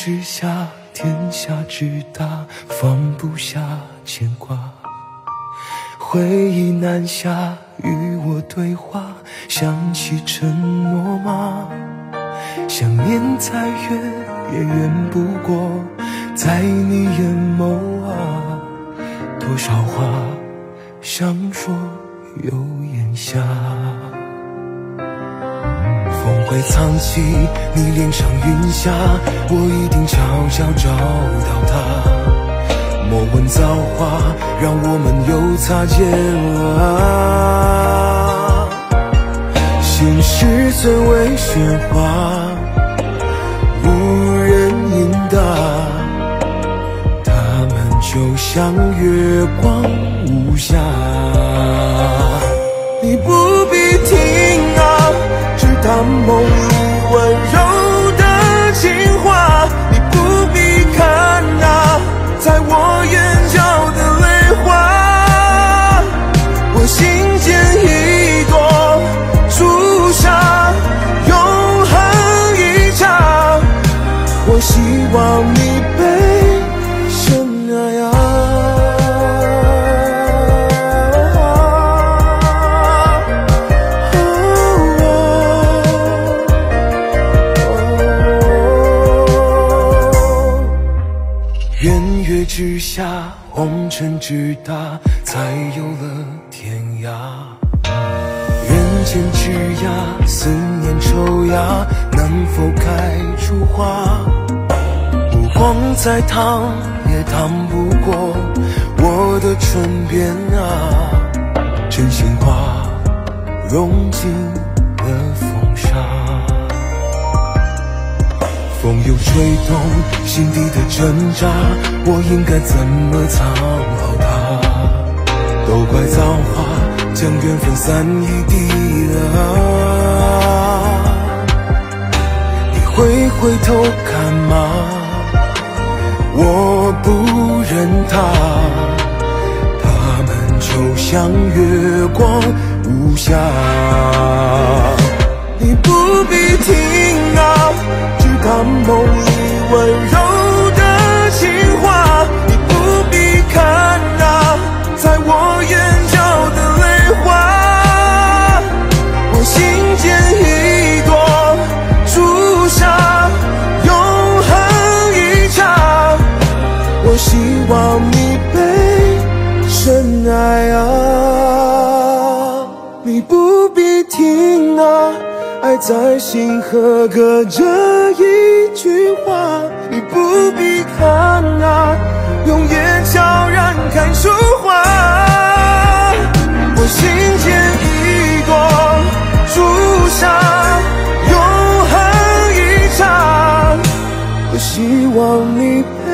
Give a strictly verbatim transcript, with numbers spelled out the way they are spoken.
之下，天下之大，放不下牵挂。回忆南下，与我对话，想起承诺吗？想念再远，也远不过在你眼眸啊。多少话想说又咽下，风会藏起你脸上云霞，我一定悄悄找到它。莫问造化，让我们又擦肩啊。现实最为喧哗，无人应答，他们就像月光无瑕。你不必听啊，直到梦里温柔的情话，你不必看啊，在我眼角的泪花。我心间一朵朱砂，永恒一刹，我希望你被深爱啊。圆月之下，红尘之大，才有了天涯。人间枝桠，思念抽芽，能否开出花？目光再烫，也烫不过我的唇边啊。真心话融进了风沙，风又吹动心底的挣扎，我应该怎么藏好它？都怪造化将缘分散一地了。你会回头看吗？我不忍它，它们就像月光无瑕。你不必听啊，直到梦里温柔的情话，你不必看啊，在我眼角的泪花。我心间一朵朱砂，永恒一刹，我希望你被深爱啊。你不必听啊，爱在心河隔着一句话，你不必看啊，用眼悄然看出花。我心间一朵朱砂，永恒一刹，我希望你